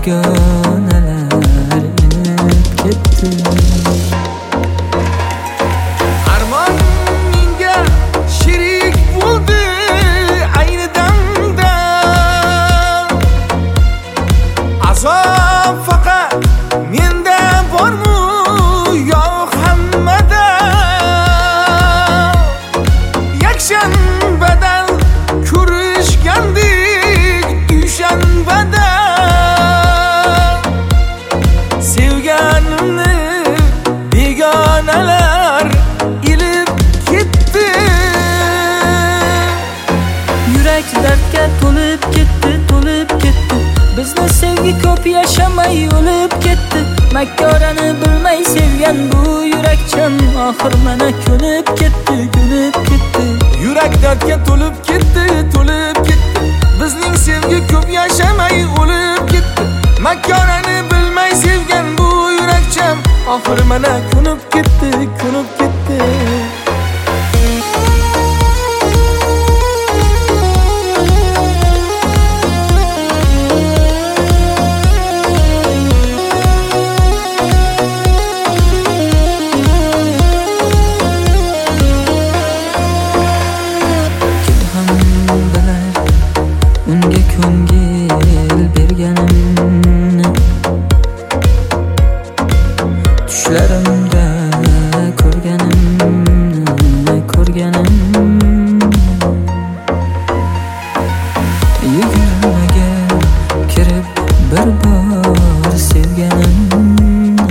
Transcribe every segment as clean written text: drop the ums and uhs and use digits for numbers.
begonalar inib ketdi. Armon menga sherik bo'ldi ayni damda. Azob faqat menda bormi yo'q hammada? Yakshanbadan ko'rishgandik dushanbada. Sevganimni begonalar ilib ketdi. Yurak dardga to'lib ketdi, to'lib ketdi. Bizni sevgi ko'p yashamay o'lib ketdi. Makkorani bilmay sevgan bu yurakcham oxir mana ko'nib ketdi, ko'nib ketdi. Yurak dardga to'lib ketdi, to'lib ketdi. Bizning sevgi ko'p yashamay o'lib ketdi. Makkorani bilmay sevgan bu yurakcham oxir mana ko'nib ketdi, ko'nib ketdi. Unga ko'ngil berganimni tushlarimda ko'rganimni yigirmaga kirib bir bor sevganimni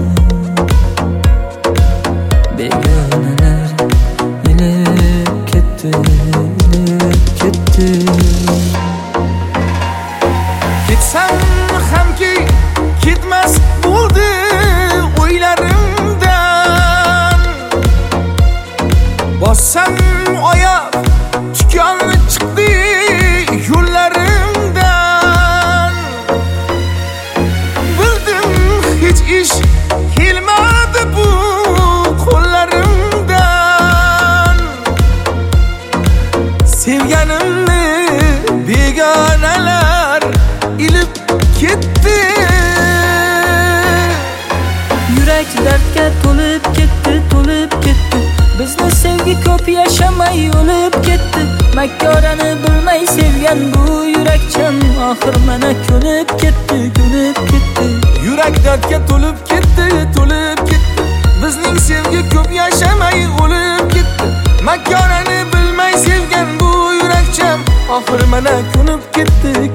begonalar ilib ketdi, ilib ketdi. Ketsam hamki ketmas bo'ldi o'ylarimdan. Bossam oyoq tikon chiqdi yo'llarimdan. Bildim hech ish kelmadi bu qo'llarimdan. Sevganimni begonalar ilib ketdi. Yurak dardga to'lib ketdi, to'lib ketdi. Bizni sevgi ko'p yashamay o'lib ketdi. Makkorani bilmay sevgan bu yurakcham oxir mana ko'nib ketdi, ko'nib ketdi. Yurak dardga to'lib ketdi, to'lib ketdi. Bizning sevgi ko'p yashamay o'lib ketdi. Makkorani bilmay sevgan bu yurakcham oxir mana ko'nib ketdi,